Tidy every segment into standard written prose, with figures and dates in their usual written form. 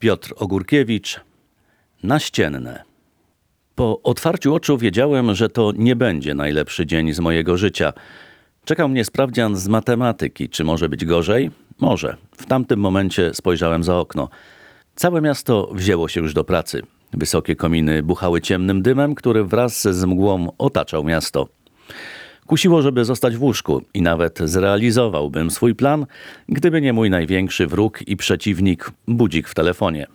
Piotr Ogórkiewicz. Naścienne. Po otwarciu oczu wiedziałem, że to nie będzie najlepszy dzień z mojego życia. Czekał mnie sprawdzian z matematyki. Czy może być gorzej? Może. W tamtym momencie spojrzałem za okno. Całe miasto wzięło się już do pracy. Wysokie kominy buchały ciemnym dymem, który wraz z mgłą otaczał miasto. Kusiło, żeby zostać w łóżku i nawet zrealizowałbym swój plan, gdyby nie mój największy wróg i przeciwnik, budzik w telefonie.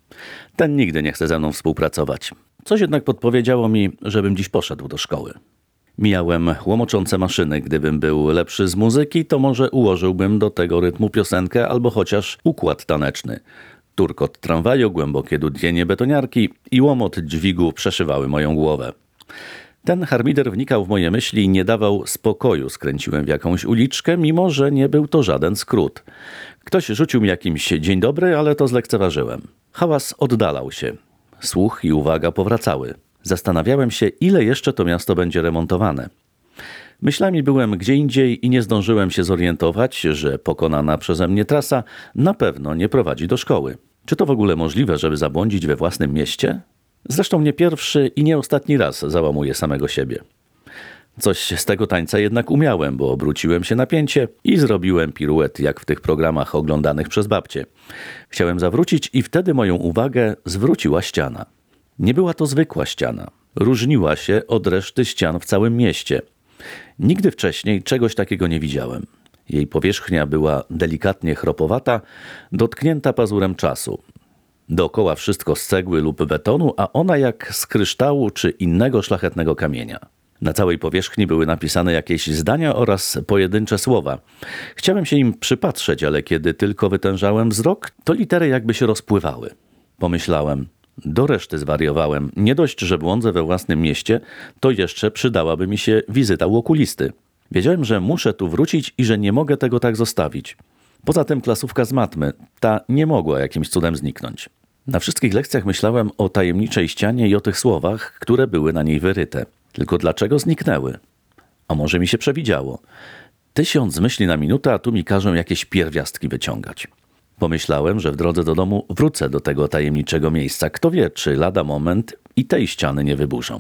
Ten nigdy nie chce ze mną współpracować. Coś jednak podpowiedziało mi, żebym dziś poszedł do szkoły. Mijałem łomoczące maszyny. Gdybym był lepszy z muzyki, to może ułożyłbym do tego rytmu piosenkę albo chociaż układ taneczny. Turkot tramwaju, głębokie dudnienie betoniarki i łomot dźwigu przeszywały moją głowę. Ten harmider wnikał w moje myśli i nie dawał spokoju. Skręciłem w jakąś uliczkę, mimo że nie był to żaden skrót. Ktoś rzucił mi jakimś dzień dobry, ale to zlekceważyłem. Hałas oddalał się. Słuch i uwaga powracały. Zastanawiałem się, ile jeszcze to miasto będzie remontowane. Myślami byłem gdzie indziej i nie zdążyłem się zorientować, że pokonana przeze mnie trasa na pewno nie prowadzi do szkoły. Czy to w ogóle możliwe, żeby zabłądzić we własnym mieście? Zresztą nie pierwszy i nie ostatni raz załamuję samego siebie. Coś z tego tańca jednak umiałem, bo obróciłem się na pięcie i zrobiłem piruet jak w tych programach oglądanych przez babcie. Chciałem zawrócić i wtedy moją uwagę zwróciła ściana. Nie była to zwykła ściana. Różniła się od reszty ścian w całym mieście. Nigdy wcześniej czegoś takiego nie widziałem. Jej powierzchnia była delikatnie chropowata, dotknięta pazurem czasu. Dookoła wszystko z cegły lub betonu, a ona jak z kryształu czy innego szlachetnego kamienia. Na całej powierzchni były napisane jakieś zdania oraz pojedyncze słowa. Chciałem się im przypatrzeć, ale kiedy tylko wytężałem wzrok, to litery jakby się rozpływały. Pomyślałem, do reszty zwariowałem. Nie dość, że błądzę we własnym mieście, to jeszcze przydałaby mi się wizyta u okulisty. Wiedziałem, że muszę tu wrócić i że nie mogę tego tak zostawić. Poza tym klasówka z matmy, ta nie mogła jakimś cudem zniknąć. Na wszystkich lekcjach myślałem o tajemniczej ścianie i o tych słowach, które były na niej wyryte. Tylko dlaczego zniknęły? A może mi się przewidziało? 1000 myśli na minutę, a tu mi każą jakieś pierwiastki wyciągać. Pomyślałem, że w drodze do domu wrócę do tego tajemniczego miejsca. Kto wie, czy lada moment i tej ściany nie wyburzą.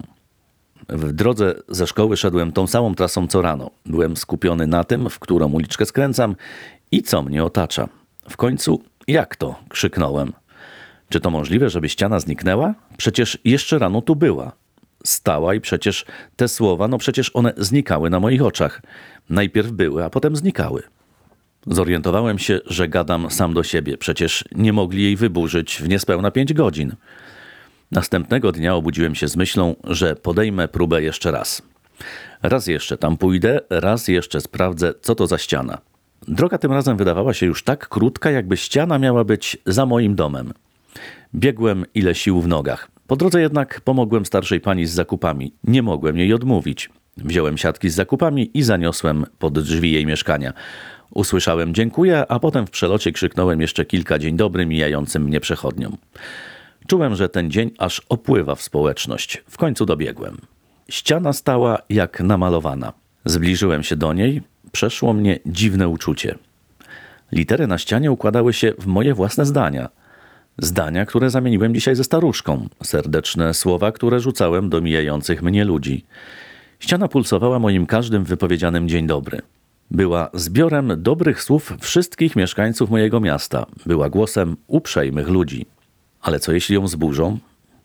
W drodze ze szkoły szedłem tą samą trasą co rano. Byłem skupiony na tym, w którą uliczkę skręcam i co mnie otacza. W końcu, jak to? Krzyknąłem. Czy to możliwe, żeby ściana zniknęła? Przecież jeszcze rano tu była. Stała i przecież te słowa, przecież one znikały na moich oczach. Najpierw były, a potem znikały. Zorientowałem się, że gadam sam do siebie. Przecież nie mogli jej wyburzyć w niespełna 5 godzin. Następnego dnia obudziłem się z myślą, że podejmę próbę jeszcze raz. Raz jeszcze tam pójdę, raz jeszcze sprawdzę, co to za ściana. Droga tym razem wydawała się już tak krótka, jakby ściana miała być za moim domem. Biegłem ile sił w nogach. Po drodze jednak pomogłem starszej pani z zakupami. Nie mogłem jej odmówić. Wziąłem siatki z zakupami i zaniosłem pod drzwi jej mieszkania. Usłyszałem dziękuję, a potem w przelocie krzyknąłem jeszcze kilka dzień dobry mijającym mnie przechodniom. Czułem, że ten dzień aż opływa w społeczność. W końcu dobiegłem. Ściana stała jak namalowana. Zbliżyłem się do niej. Przeszło mnie dziwne uczucie. Litery na ścianie układały się w moje własne zdania. Zdania, które zamieniłem dzisiaj ze staruszką. Serdeczne słowa, które rzucałem do mijających mnie ludzi. Ściana pulsowała moim każdym wypowiedzianym dzień dobry. Była zbiorem dobrych słów wszystkich mieszkańców mojego miasta. Była głosem uprzejmych ludzi. Ale co jeśli ją zburzą?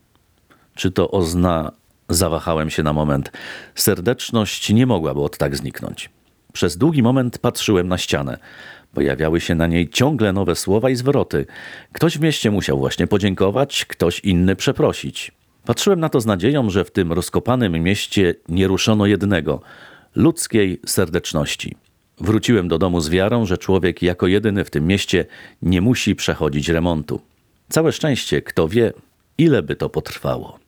Czy to Zawahałem się na moment. Serdeczność nie mogłaby od tak zniknąć. Przez długi moment patrzyłem na ścianę. Pojawiały się na niej ciągle nowe słowa i zwroty. Ktoś w mieście musiał właśnie podziękować, ktoś inny przeprosić. Patrzyłem na to z nadzieją, że w tym rozkopanym mieście nie ruszono jednego – ludzkiej serdeczności. Wróciłem do domu z wiarą, że człowiek jako jedyny w tym mieście nie musi przechodzić remontu. Całe szczęście, kto wie, ile by to potrwało.